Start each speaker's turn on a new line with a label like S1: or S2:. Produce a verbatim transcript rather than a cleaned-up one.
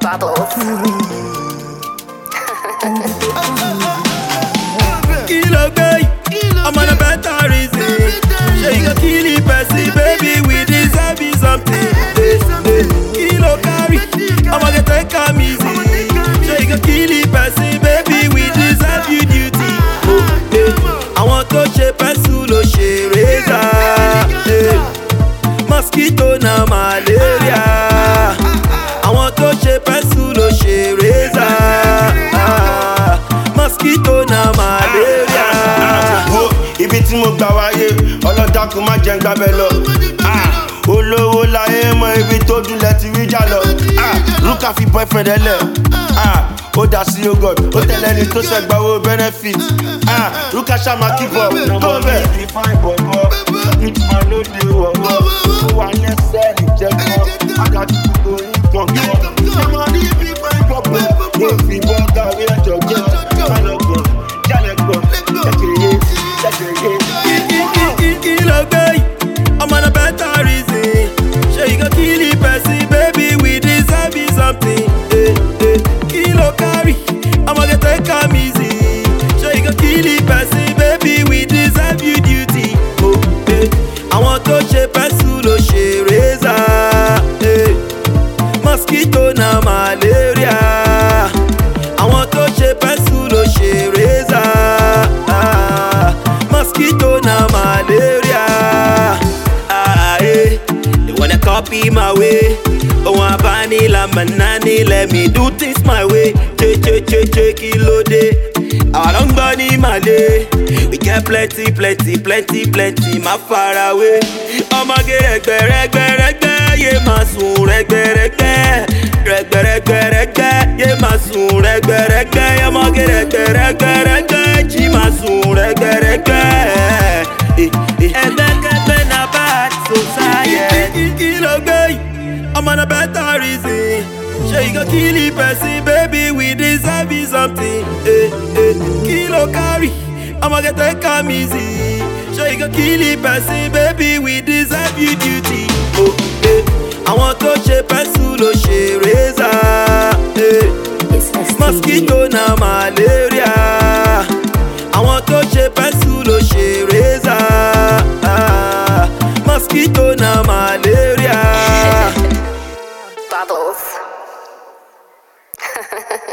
S1: Bubbles.
S2: Kilo guy, I'm on a better reason. Sure you gon' kill it, Percy, baby. We deserve you something. Kilo carry, I'ma get take am easy. Sure you gon' kill it, Percy, baby. We deserve you duty. I want to ṣe pencil ló ṣe razor. Mosquito na malaria. I want to ṣe pencil ló ṣe razor. Mosquito na malaria.
S3: Wo ibi tí mo gbà wáyé ọlọ́dàkùn má jẹ́ ń gbábẹ́ lọ. Olówó láyé mọ ibi tó dúlẹ̀ ti rí jà lọ. Rúkà fi boyfriend ẹ lẹ̀. Ó dà sí yogurt, ó tẹ̀lé ní tó ṣẹ̀gbà owó benefit. Rúkà ṣàmà keep up, tó bẹ̀. Ìfáì bọ̀bọ̀, ìtumọ̀ ló dé wọ̀wọ̀. Ó wà lẹ́sẹ̀ ìjẹ́kọ̀, àgàtú gbogbo ìpọ̀npọ̀. Ṣọmọ ní fífáì bọ̀bọ̀, ó fi bọ́ gàrí ẹ̀jọ̀ jẹ́. Jálẹ̀gbọ̀n, jálẹ̀gbọ̀n, jẹ́kẹ̀yẹ, jẹ́kẹ̀yẹ.
S2: Kilo guy, I'm on a better reason. Sure you gon' kill it, Percy, baby. We deserve you something. Eh, eh. Kilo carry, I'ma get take am easy. Sure you gon' kill it, Percy, baby. We deserve you duty. Oh, eh. I want to ṣe pencil ló ṣe razor. Eh. Mosquito na malaria. I want to ṣe pencil ló ṣe razor. Ah, mosquito na malaria. Ah, eh. They wanna copy my way. Oh, I vanilla manani, let me do things my way. Che che che che kilo day. I don't bunny my day. We get plenty, plenty, plenty, plenty, my far away. I'ma get regbe, regbe, regbe, yeah, my soon, regbe, regbe, regbe, regbe, regbe, yeah, my soon, regbe, regbe, I'ma get regbe, regbe, regbe, chi, my soon, regbe, regbe. Kilo guy, I'm on a better reason. Sure you gon' kill it, Percy, baby. We deserve you something. Eh, eh. Kilo carry, I'ma get take am easy. Sure you gon' kill it, Percy, baby. We deserve you duty. Oh, eh. I want to ṣe pencil ló ṣe razor. Eh. Mosquito na malaria. I want to ṣe pencil ló ṣe razor. Ah, mosquito na malaria.
S1: Bubbles.